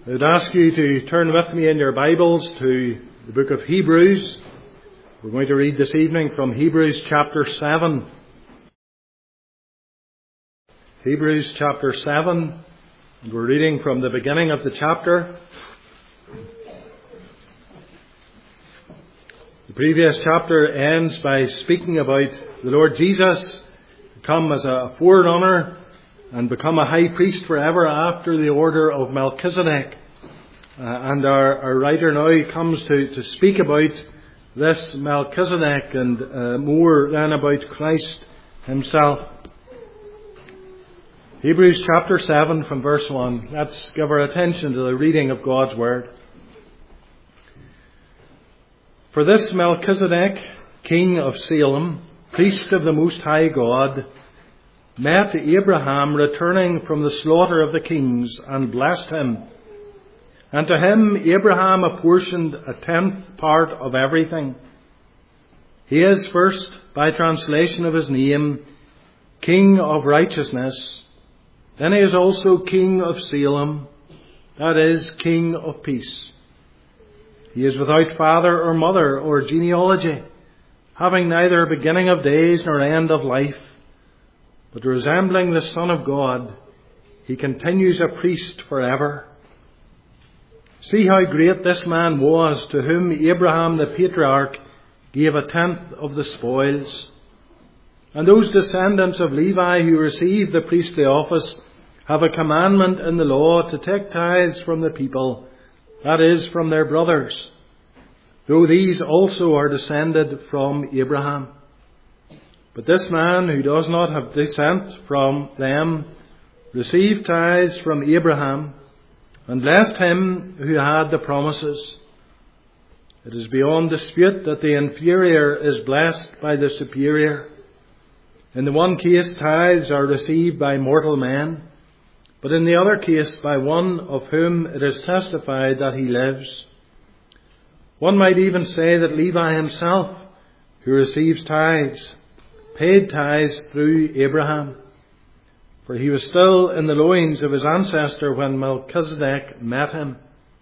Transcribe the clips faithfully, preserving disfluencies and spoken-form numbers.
I would ask you to turn with me in your Bibles to the book of Hebrews. We're going to read this evening from Hebrews chapter seven. Hebrews chapter seven, and we're reading from the beginning of the chapter. The previous chapter ends by speaking about the Lord Jesus come as a forerunner and become a high priest forever after the order of Melchizedek. Uh, and our, our writer now comes to, to speak about this Melchizedek and uh, more than about Christ himself. Hebrews chapter seven from verse one. Let's give our attention to the reading of God's Word. For this Melchizedek, king of Salem, priest of the Most High God, met Abraham returning from the slaughter of the kings and blessed him. And to him Abraham apportioned a tenth part of everything. He is first, by translation of his name, King of Righteousness. Then he is also King of Salem, that is, King of Peace. He is without father or mother or genealogy, having neither beginning of days nor end of life, but resembling the Son of God, he continues a priest forever. See how great this man was, to whom Abraham the patriarch gave a tenth of the spoils. And those descendants of Levi who receive the priestly office have a commandment in the law to take tithes from the people, that is, from their brothers, though these also are descended from Abraham. But this man, who does not have descent from them, received tithes from Abraham, and blessed him who had the promises. It is beyond dispute that the inferior is blessed by the superior. In the one case, tithes are received by mortal men, but in the other case by one of whom it is testified that he lives. One might even say that Levi himself, who receives tithes, paid tithes through Abraham, for he was still in the loins of his ancestor when Melchizedek met him.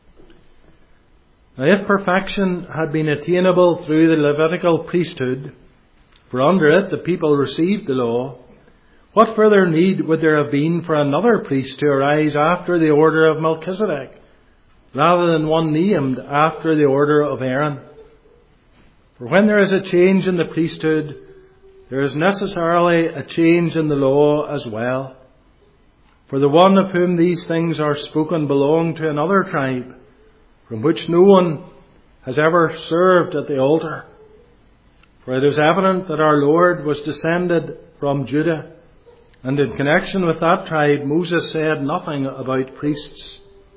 Now, if perfection had been attainable through the Levitical priesthood, for under it the people received the law, what further need would there have been for another priest to arise after the order of Melchizedek, rather than one named after the order of Aaron? For when there is a change in the priesthood, there is necessarily a change in the law as well. For the one of whom these things are spoken belonged to another tribe, from which no one has ever served at the altar. For it is evident that our Lord was descended from Judah, and in connection with that tribe Moses said nothing about priests.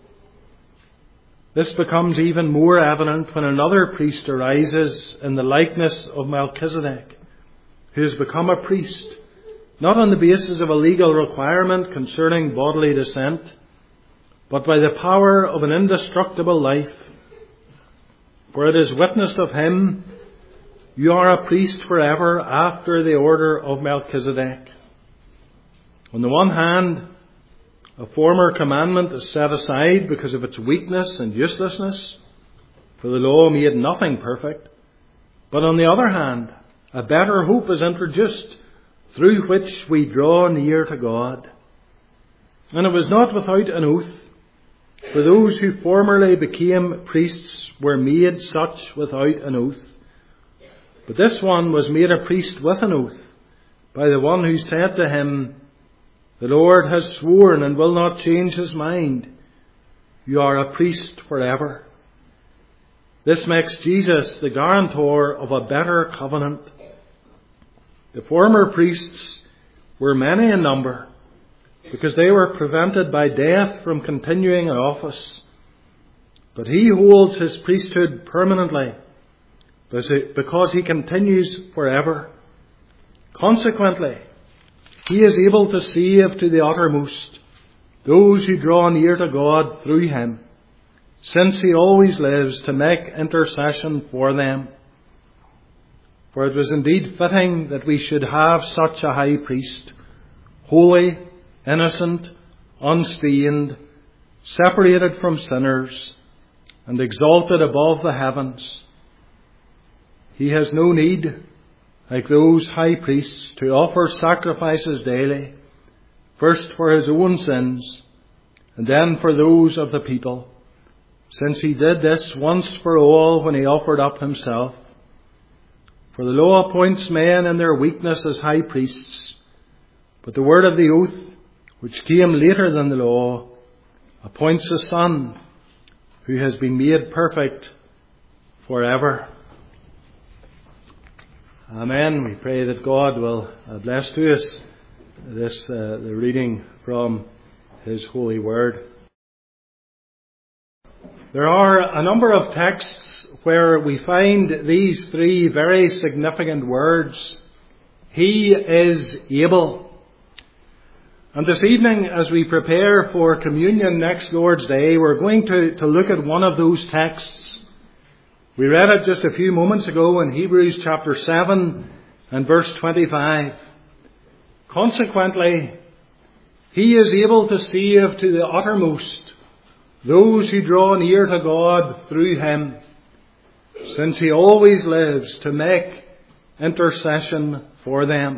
This becomes even more evident when another priest arises in the likeness of Melchizedek, who has become a priest, not on the basis of a legal requirement concerning bodily descent, but by the power of an indestructible life. For it is witnessed of him, you are a priest forever after the order of Melchizedek. On the one hand, a former commandment is set aside because of its weakness and uselessness, for the law made nothing perfect. But on the other hand, a better hope is introduced, through which we draw near to God. And it was not without an oath, for those who formerly became priests were made such without an oath. But this one was made a priest with an oath, by the one who said to him, the Lord has sworn and will not change his mind. You are a priest forever. This makes Jesus the guarantor of a better covenant. The former priests were many in number, because they were prevented by death from continuing in office. But he holds his priesthood permanently, because he continues forever. Consequently, he is able to save to the uttermost those who draw near to God through him, since he always lives to make intercession for them. For it was indeed fitting that we should have such a high priest, holy, innocent, unstained, separated from sinners, and exalted above the heavens. He has no need, like those high priests, to offer sacrifices daily, first for his own sins, and then for those of the people, since he did this once for all when he offered up himself. For the law appoints men in their weakness as high priests, but the word of the oath, which came later than the law, appoints a Son who has been made perfect forever. Amen. We pray that God will bless to us this uh, the reading from His holy word. There are a number of texts where we find these three very significant words. He is able. And this evening, as we prepare for communion next Lord's Day, we're going to, to look at one of those texts. We read it just a few moments ago in Hebrews chapter seven and verse twenty-five. Consequently, He is able to save to the uttermost those who draw near to God through Him, since He always lives to make intercession for them.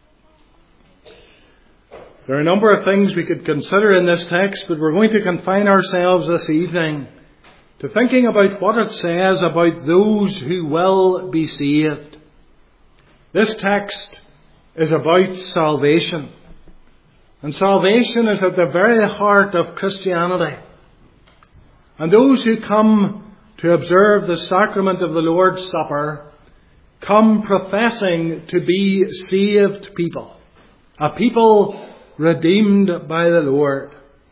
There are a number of things we could consider in this text, but we're going to confine ourselves this evening to thinking about what it says about those who will be saved. This text is about salvation. And salvation is at the very heart of Christianity. And those who come to observe the sacrament of the Lord's Supper come professing to be saved people, a people redeemed by the Lord.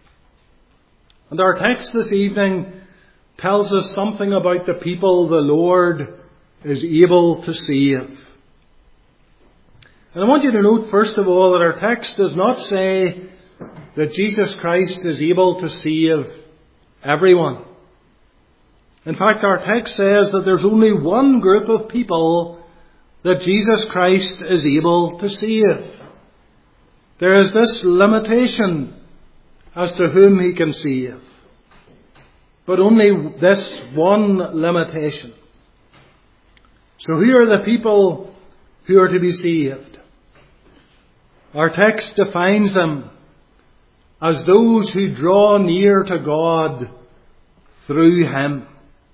And our text this evening tells us something about the people the Lord is able to save. And I want you to note, first of all, that our text does not say that Jesus Christ is able to save everyone. In fact, our text says that there's only one group of people that Jesus Christ is able to save. There is this limitation as to whom He can save. But only this one limitation. So who are the people who are to be saved? Our text defines them as those who draw near to God through Him.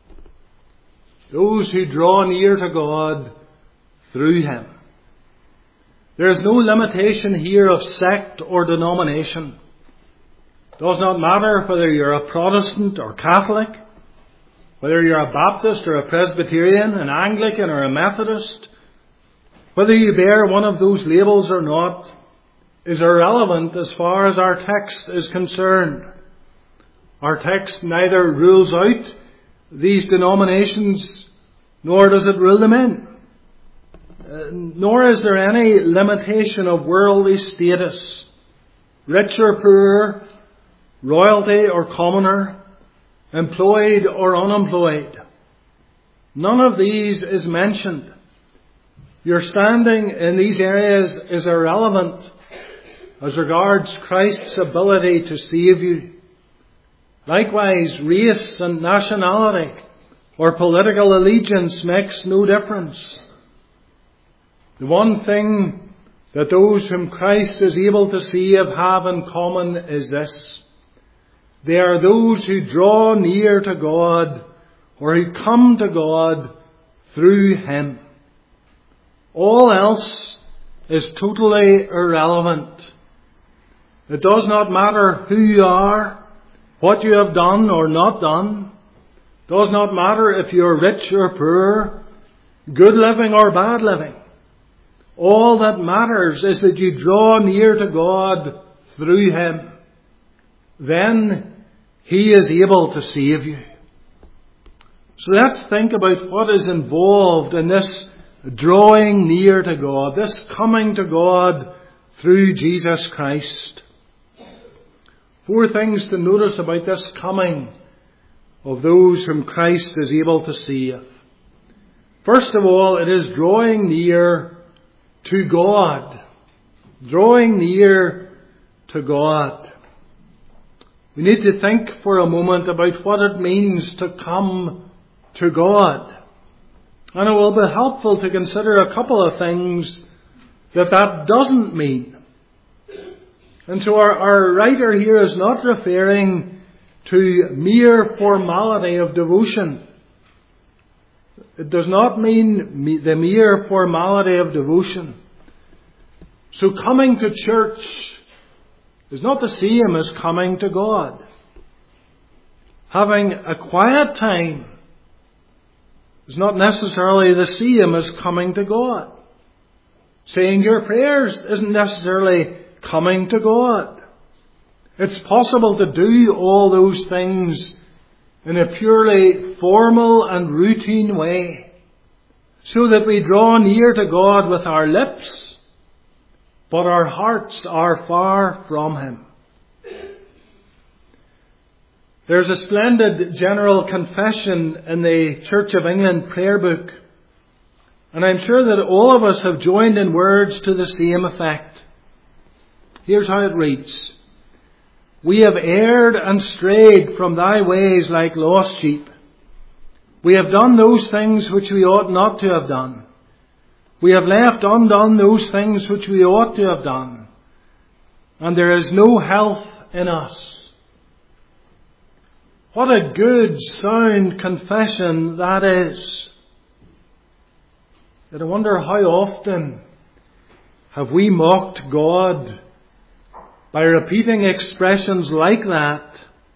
Those who draw near to God through Him. There is no limitation here of sect or denomination. It does not matter whether you're a Protestant or Catholic, whether you're a Baptist or a Presbyterian, an Anglican or a Methodist, whether you bear one of those labels or not, is irrelevant as far as our text is concerned. Our text neither rules out these denominations, nor does it rule them in. Uh, nor is there any limitation of worldly status, rich or poor, royalty or commoner, employed or unemployed. None of these is mentioned. Your standing in these areas is irrelevant as regards Christ's ability to save you. Likewise, race and nationality or political allegiance makes no difference. The one thing that those whom Christ is able to save have in common is this. They are those who draw near to God or who come to God through Him. All else is totally irrelevant. It does not matter who you are, what you have done or not done. It does not matter if you are rich or poor, good living or bad living. All that matters is that you draw near to God through Him. Then He is able to save you. So let's think about what is involved in this drawing near to God, this coming to God through Jesus Christ. Four things to notice about this coming of those whom Christ is able to save. First of all, it is drawing near to God. Drawing near to God. we need to think for a moment about what it means to come to God. And it will be helpful to consider a couple of things that that doesn't mean. And so our, our writer here is not referring to mere formality of devotion. It does not mean the mere formality of devotion. So coming to church is not the same as coming to God. Having a quiet time is not necessarily the same as coming to God. Saying your prayers isn't necessarily coming to God. It's possible to do all those things in a purely formal and routine way, so that we draw near to God with our lips, but our hearts are far from Him. There's a splendid general confession in the Church of England prayer book, and I'm sure that all of us have joined in words to the same effect. Here's how it reads. We have erred and strayed from thy ways like lost sheep. We have done those things which we ought not to have done. We have left undone those things which we ought to have done. And there is no health in us. What a good, sound confession that is. Yet I wonder how often have we mocked God by repeating expressions like that,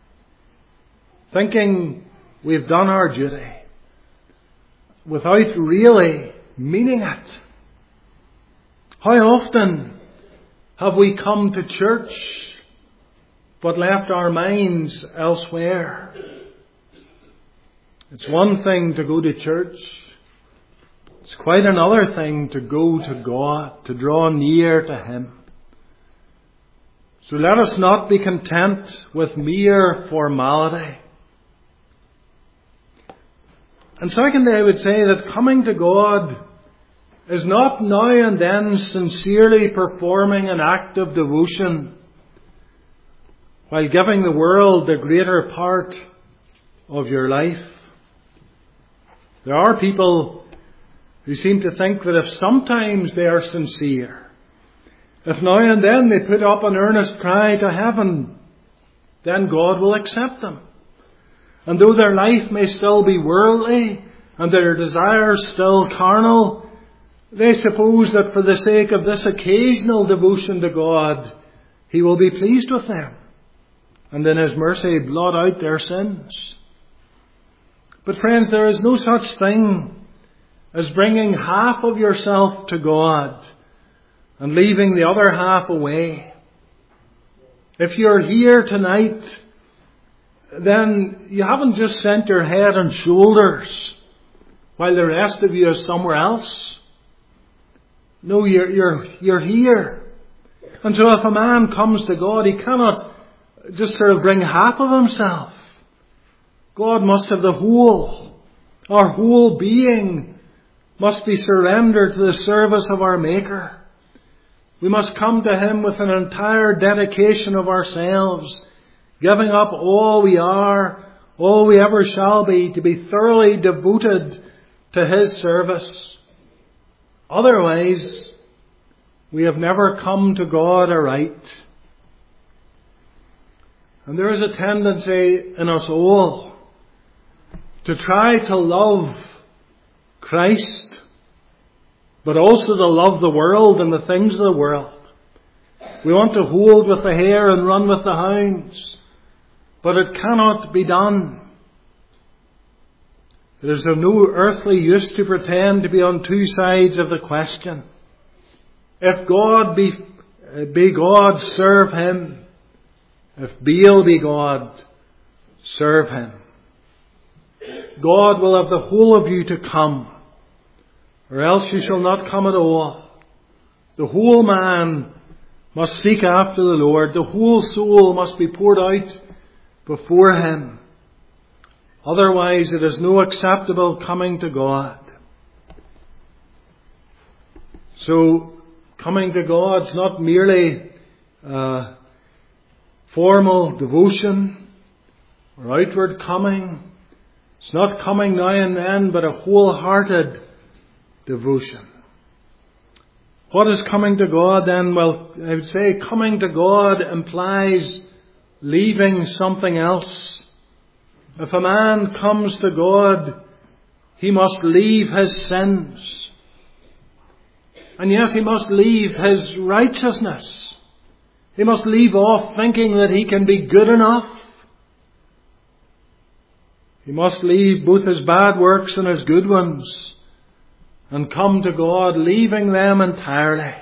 thinking we've done our duty, without really meaning it. How often have we come to church but left our minds elsewhere? It's one thing to go to church. It's quite another thing to go to God, to draw near to Him. So let us not be content with mere formality. And secondly, I would say that coming to God is not now and then sincerely performing an act of devotion while giving the world the greater part of your life. There are people who seem to think that if sometimes they are sincere, if now and then they put up an earnest cry to heaven, then God will accept them. And though their life may still be worldly and their desires still carnal, they suppose that for the sake of this occasional devotion to God, He will be pleased with them, and in His mercy blot out their sins. But friends, there is no such thing as bringing half of yourself to God and leaving the other half away. If you're here tonight, then you haven't just sent your head and shoulders while the rest of you is somewhere else. No, you're, you're, you're here. And so if a man comes to God, he cannot just sort of bring half of himself. God must have the whole. Our whole being must be surrendered to the service of our Maker. We must come to Him with an entire dedication of ourselves, giving up all we are, all we ever shall be, to be thoroughly devoted to His service. Otherwise, we have never come to God aright. And there is a tendency in us all to try to love Christ, but also to love the world and the things of the world. We want to hold with the hare and run with the hounds, but it cannot be done. It is of no earthly use to pretend to be on two sides of the question. If God be, be God, serve Him. If Baal be God, serve him. God will have the whole of you to come, or else you shall not come at all. The whole man must seek after the Lord. The whole soul must be poured out before Him. Otherwise it is no acceptable coming to God. So coming to God is not merely uh, formal devotion or outward coming. It's not coming now and then, but a wholehearted devotion. What is coming to God then? Well, I would say coming to God implies leaving something else. If a man comes to God, he must leave his sins. And yes, he must leave his righteousness. He must leave off thinking that he can be good enough. He must leave both his bad works and his good ones and come to God, leaving them entirely.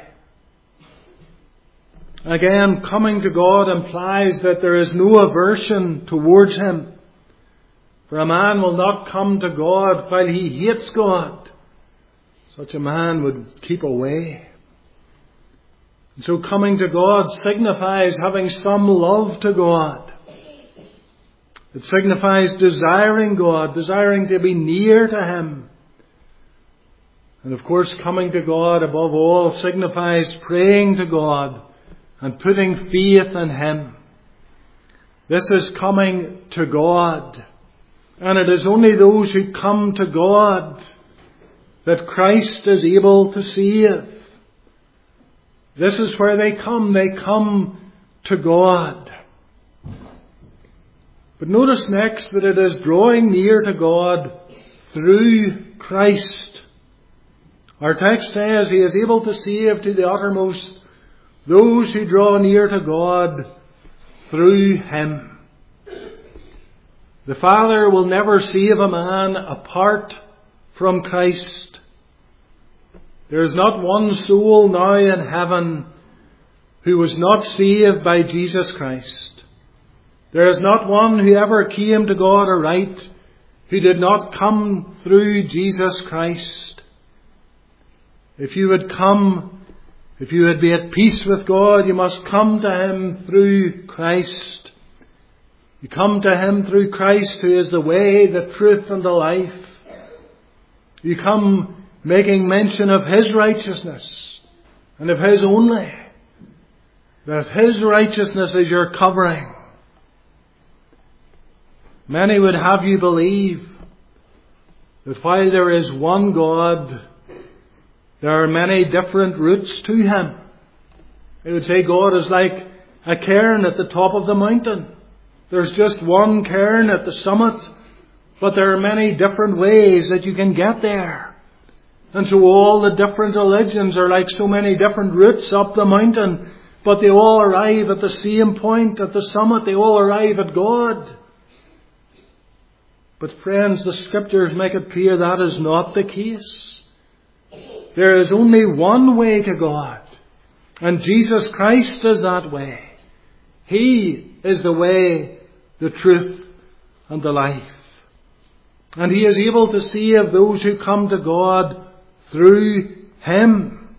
Again, coming to God implies that there is no aversion towards Him. For a man will not come to God while he hates God. Such a man would keep away. And so coming to God signifies having some love to God. It signifies desiring God, desiring to be near to Him. And of course, coming to God above all signifies praying to God and putting faith in Him. This is coming to God. And it is only those who come to God that Christ is able to save. This is where they come. They come to God. But notice next that it is drawing near to God through Christ. Our text says He is able to save to the uttermost those who draw near to God through Him. The Father will never save a man apart from Christ. There is not one soul now in heaven who was not saved by Jesus Christ. There is not one who ever came to God aright who did not come through Jesus Christ. If you would come, if you would be at peace with God, you must come to Him through Christ. You come to Him through Christ, who is the way, the truth, and the life. You come making mention of His righteousness and of His only. That His righteousness is your covering. Many would have you believe that while there is one God, there are many different routes to Him. They would say God is like a cairn at the top of the mountain. There's just one cairn at the summit, but there are many different ways that you can get there. And so all the different religions are like so many different routes up the mountain, but they all arrive at the same point at the summit. They all arrive at God. But friends, the Scriptures make it clear that is not the case. There is only one way to God, and Jesus Christ is that way. He is the way, the truth, and the life. And He is able to save those who come to God through Him.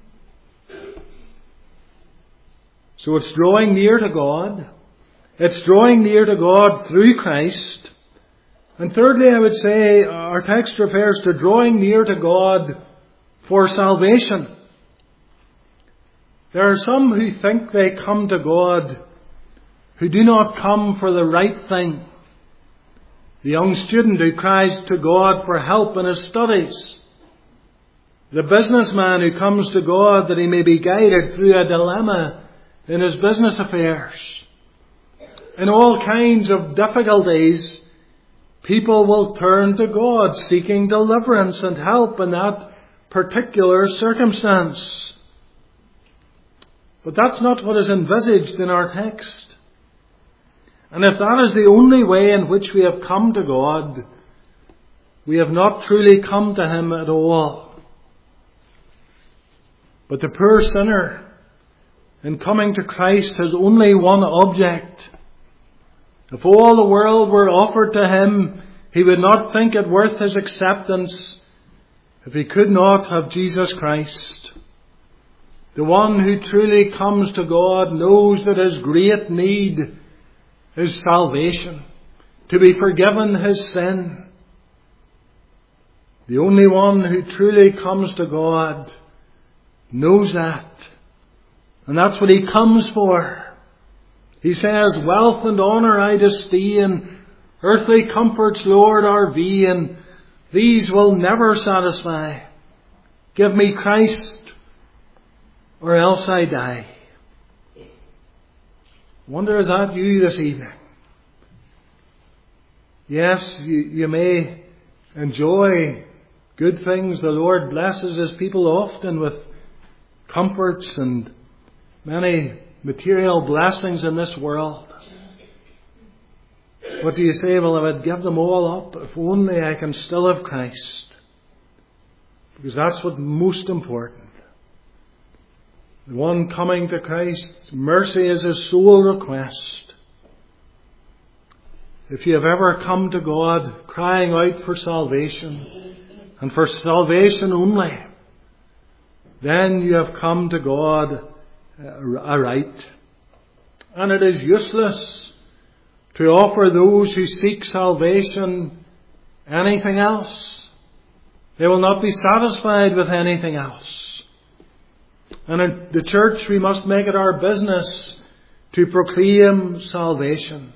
So it's drawing near to God. It's drawing near to God through Christ. And thirdly, I would say our text refers to drawing near to God for salvation. There are some who think they come to God who do not come for the right thing. The young student who cries to God for help in his studies. The businessman who comes to God that he may be guided through a dilemma in his business affairs. In all kinds of difficulties, people will turn to God seeking deliverance and help in that particular circumstance. But that's not what is envisaged in our text. And if that is the only way in which we have come to God, we have not truly come to Him at all. But the poor sinner, in coming to Christ, has only one object. If all the world were offered to him, he would not think it worth his acceptance if he could not have Jesus Christ. The one who truly comes to God knows that his great need is salvation, to be forgiven his sin. The only one who truly comes to God knows that. And that's what he comes for. He says, wealth and honour I disdain, earthly comforts, Lord, are vain. These will never satisfy. Give me Christ, or else I die. Wonder, is that you this evening? Yes, you, you may enjoy good things. The Lord blesses His people often with comforts and many material blessings in this world. What do you say? Well, I would give them all up if only I can still have Christ. Because that's what's most important. The one coming to Christ, mercy is his sole request. If you have ever come to God crying out for salvation, and for salvation only, then you have come to God aright. And it is useless to offer those who seek salvation anything else. They will not be satisfied with anything else. And in the church we must make it our business to proclaim salvation.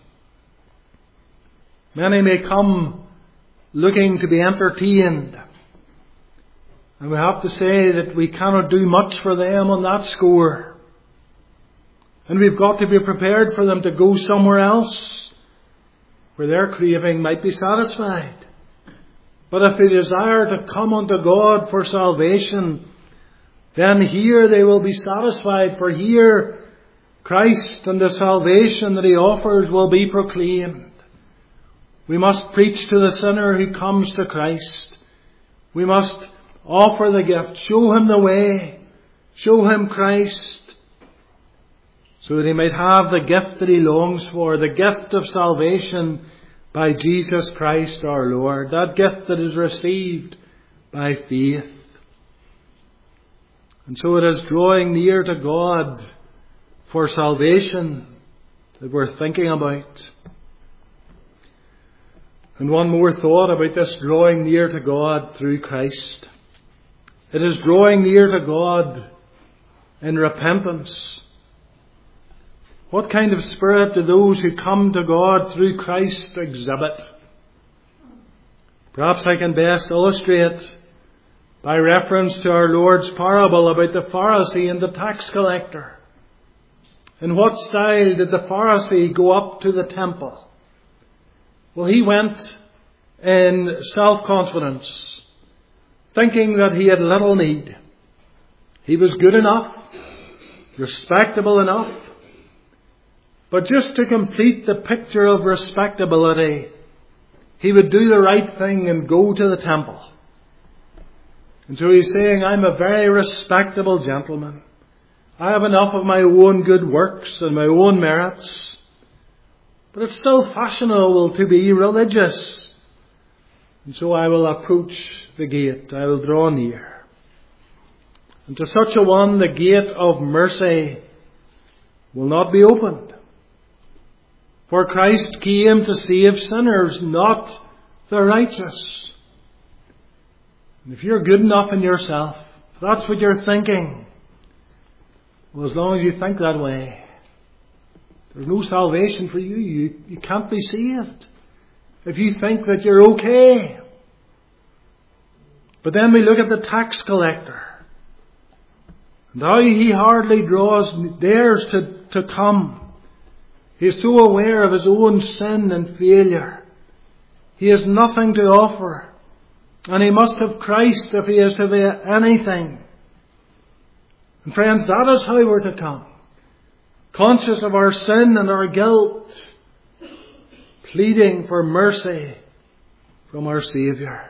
Many may come looking to be entertained. And we have to say that we cannot do much for them on that score. And we've got to be prepared for them to go somewhere else where their craving might be satisfied. But if they desire to come unto God for salvation, then here they will be satisfied, for here Christ and the salvation that He offers will be proclaimed. We must preach to the sinner who comes to Christ. We must offer the gift, show him the way, show him Christ, so that he might have the gift that he longs for, the gift of salvation by Jesus Christ our Lord, that gift that is received by faith. And so it is drawing near to God for salvation that we're thinking about. And one more thought about this drawing near to God through Christ. It is drawing near to God in repentance. What kind of spirit do those who come to God through Christ exhibit? Perhaps I can best illustrate by reference to our Lord's parable about the Pharisee and the tax collector. In what style did the Pharisee go up to the temple? Well, he went in self-confidence, thinking that he had little need. He was good enough, respectable enough. But just to complete the picture of respectability, he would do the right thing and go to the temple. And so he's saying, I'm a very respectable gentleman. I have enough of my own good works and my own merits. But it's still fashionable to be religious. And so I will approach the gate. I will draw near. And to such a one, the gate of mercy will not be opened. For Christ came to save sinners, not the righteous. And if you're good enough in yourself, if that's what you're thinking, well, as long as you think that way, there's no salvation for you. You, you can't be saved if you think that you're okay. But then we look at the tax collector, and how he hardly draws, dares to, to come. He is so aware of his own sin and failure. He has nothing to offer. And he must have Christ if he is to be anything. And friends, that is how we're to come. Conscious of our sin and our guilt, pleading for mercy from our Saviour.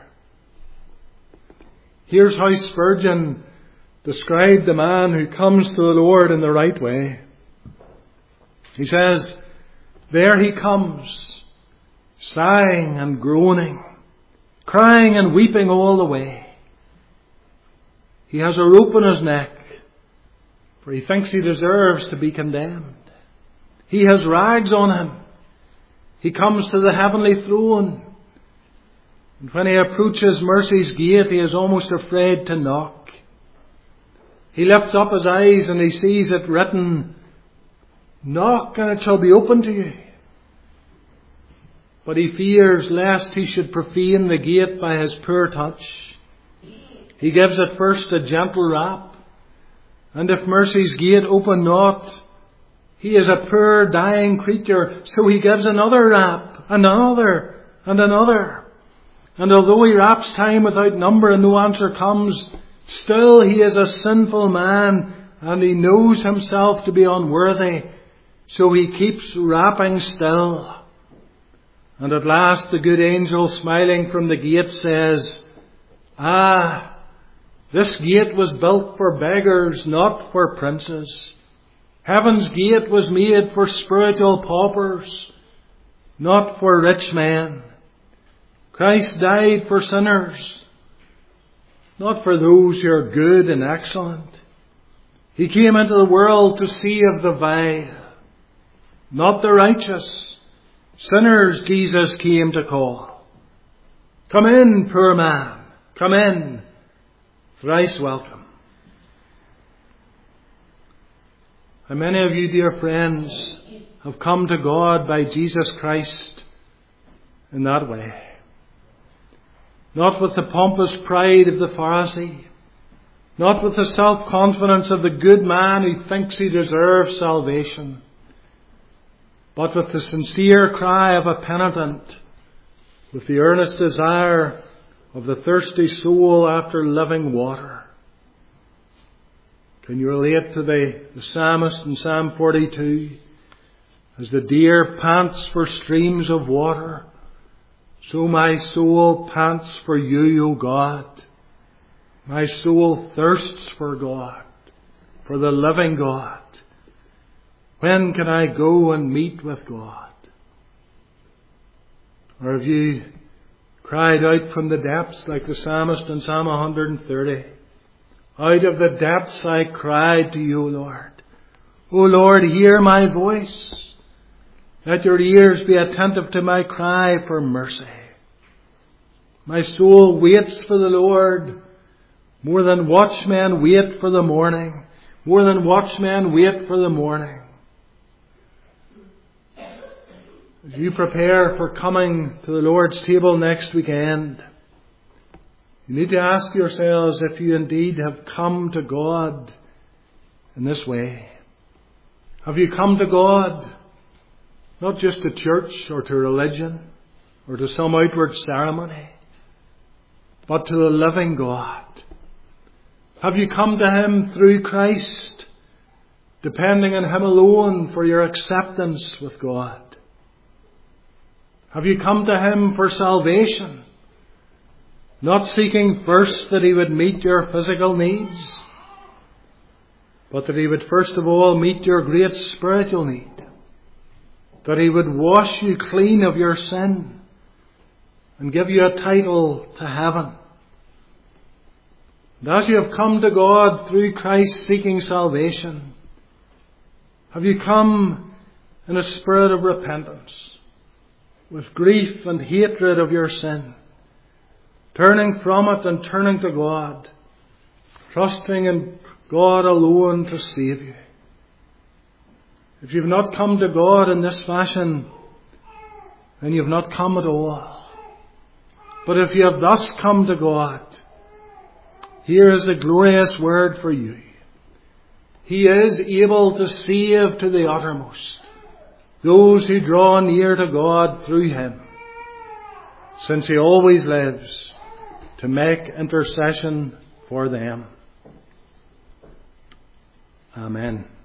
Here's how Spurgeon described the man who comes to the Lord in the right way. He says, there he comes, sighing and groaning, crying and weeping all the way. He has a rope in his neck, for he thinks he deserves to be condemned. He has rags on him. He comes to the heavenly throne. And when he approaches mercy's gate, he is almost afraid to knock. He lifts up his eyes and he sees it written, Knock and it shall be opened to you. But he fears lest he should profane the gate by his poor touch. He gives at first a gentle rap, and if mercy's gate open not, he is a poor dying creature, so he gives another rap, and another, and another. And although he raps time without number and no answer comes, still he is a sinful man, and he knows himself to be unworthy, so he keeps rapping still. And at last the good angel, smiling from the gate, says, "Ah, this gate was built for beggars, not for princes. Heaven's gate was made for spiritual paupers, not for rich men. Christ died for sinners, not for those who are good and excellent. He came into the world to save the vile, not the righteous. Sinners Jesus came to call. Come in, poor man, come in, thrice welcome." And many of you, dear friends, have come to God by Jesus Christ in that way. Not with the pompous pride of the Pharisee, not with the self-confidence of the good man who thinks he deserves salvation, but with the sincere cry of a penitent, with the earnest desire of the thirsty soul after living water. Can you relate to the, the psalmist in Psalm forty-two? As the deer pants for streams of water, so my soul pants for you, O God. My soul thirsts for God, for the living God. When can I go and meet with God? Or have you cried out from the depths like the psalmist in Psalm one thirty? Out of the depths I cried to you, O Lord. O Lord, hear my voice. Let your ears be attentive to my cry for mercy. My soul waits for the Lord more than watchmen wait for the morning. More than watchmen wait for the morning. As you prepare for coming to the Lord's table next weekend, you need to ask yourselves if you indeed have come to God in this way. Have you come to God not just to church or to religion or to some outward ceremony, but to the living God? Have you come to Him through Christ, depending on Him alone for your acceptance with God? Have you come to Him for salvation, not seeking first that He would meet your physical needs, but that He would first of all meet your great spiritual need, that He would wash you clean of your sin and give you a title to heaven? And as you have come to God through Christ seeking salvation, have you come in a spirit of repentance, with grief and hatred of your sin, turning from it and turning to God, trusting in God alone to save you? If you've not come to God in this fashion, then you've not come at all. But if you have thus come to God, here is a glorious word for you. He is able to save to the uttermost those who draw near to God through Him, since He always lives to make intercession for them. Amen.